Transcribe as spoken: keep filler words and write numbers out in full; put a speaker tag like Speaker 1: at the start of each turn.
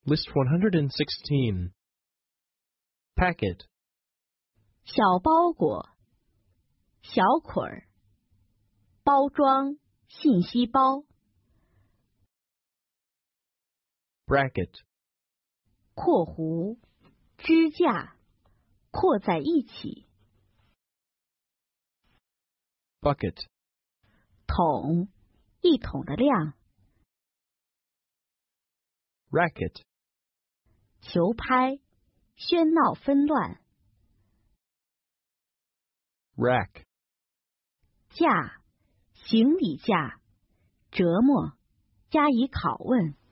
Speaker 1: List one hundred sixteen. Packet.
Speaker 2: 小包裹，小捆儿，包装，信息包。
Speaker 1: Bracket.
Speaker 2: 括弧，支架，括在一起。
Speaker 1: Bucket.
Speaker 2: 桶，一桶的量。
Speaker 1: Racket.
Speaker 2: 球拍，喧闹纷乱。
Speaker 1: Rack.
Speaker 2: 架，行李架，折磨，加以拷问。